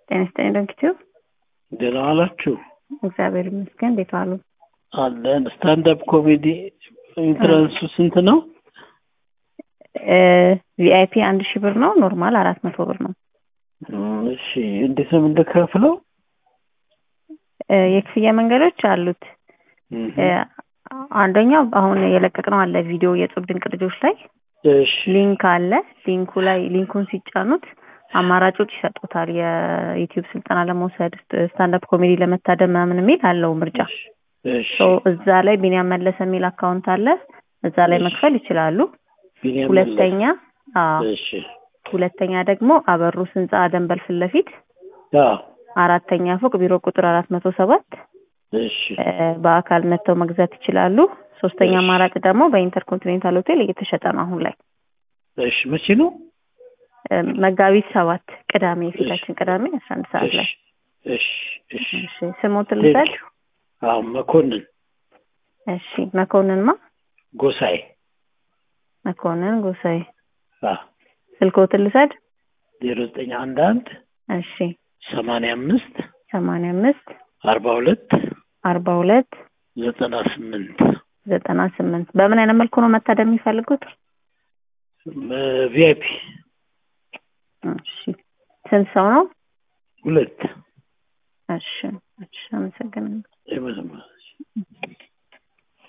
ጤና ይስጥልኝ ዶክተር ደህና ዋላችሁ? እግዚአብሔር ይመስገን። እንዴት ዋሉ? አለን። ስታንድ አፕ ኮሜዲ ኢንትራንሱ ስንት ነው? ቪአይፒ 1000 ብር ነው። ኖርማል 400 ብር ነው። እሺ፣ እንዴት ነው የምንከፍለው? የክፍያ መንገዶች አሉት። አንደኛው አሁን የለቀቅነው አለ ቪዲዮ የጽሁፍ ድንቅ ልጆች ላይ እሺ፣ ሊንክ አለ። ሊንኩን ሲጫኑት አማራጮች ይሰጡታል። የዩቲዩብ ስልጠና ለመውሰድ ስታንድ አፕ ኮሜዲ ለመታደም ምናምን የሚል አለው ምርጫ። እሺ፣ እዛ ላይ ቢኒያም መለሰ የሚል አካውንት አለ። እዛ ላይ መክፈል ይችላሉ። ቢኒያም ሁለተኛ እሺ፣ ሁለተኛ ደግሞ አበሩስ ህንጻ ደንበል ፊት ለፊት አራተኛ ፎቅ ቢሮ ቁጥር 407 እሺ፣ በአካል መጥተው መግዛት ይችላሉ። ሶስተኛ አማራጭ ደግሞ በኢንተርኮንቲኔንታል ሆቴል እየተሸጠ ነው አሁን ላይ። እሺ፣ መቼ ነው? መጋቢት 7 ቅዳሜ፣ ፊታችን ቅዳሜ 11 ሰዓት ላይ። እሺ፣ እሺ፣ ስሞትን ልሰድ? መኮንን። እሺ፣ መኮንንማ ጎሳዬ። መኮንን ጎሳዬ። ስልክዎትን ልሰድ? 0911 እሺ፣ 85 42 98 በምን አይነት መልኩ ነው መታደም የሚፈልጉት? ቪአይፒ። እሺ፣ ስንት ሰው ነው? 2። እሺ፣ አመሰግናለሁ።